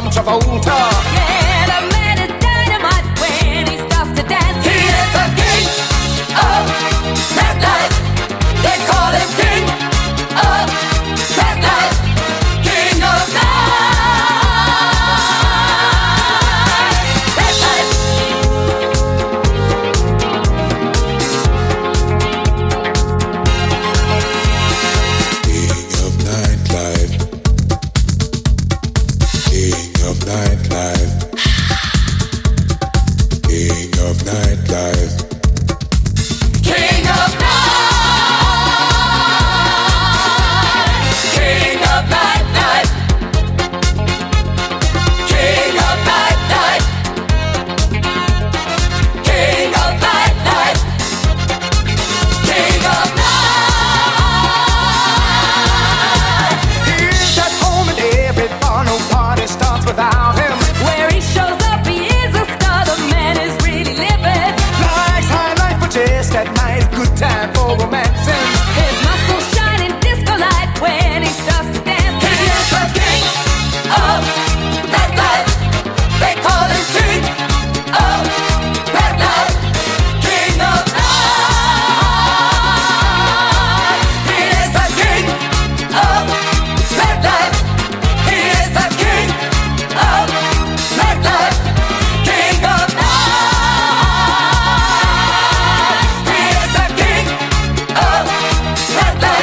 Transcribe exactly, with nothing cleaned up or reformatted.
Travolta. Yeah, the man is dynamite when he starts to dance. He is the king of that night. They call him king of that night. King of night. That night. King of nightlife. King of nightlife. King of nightlife. King of night. King of night night. King of night night. King of night night. King of night. He's at home and every bar, no party starts without him. Where he shows up, he is a star. The man is really living. Life's high life, but just at night, good time for romancing. His muscles shine in disco light when he starts to dance. He is the king of that night. They call him king of that night. King of night. He is the king of that night. He is the king of that night. King of night. He is the king of that night.